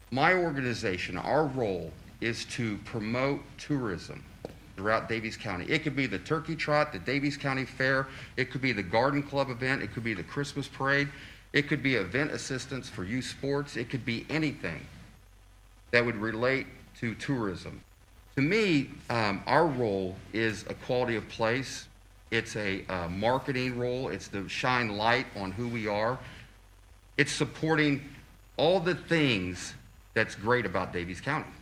My organization, our role is to promote tourism throughout Daviess County. It could be the Turkey Trot, the Daviess County Fair, it could be the Garden Club event, it could be the Christmas parade, it could be event assistance for youth sports, it could be anything that would relate to tourism. To me, our role is a quality of place. It's a marketing role. It's to shine light on who we are. It's supporting all the things that's great about Daviess County.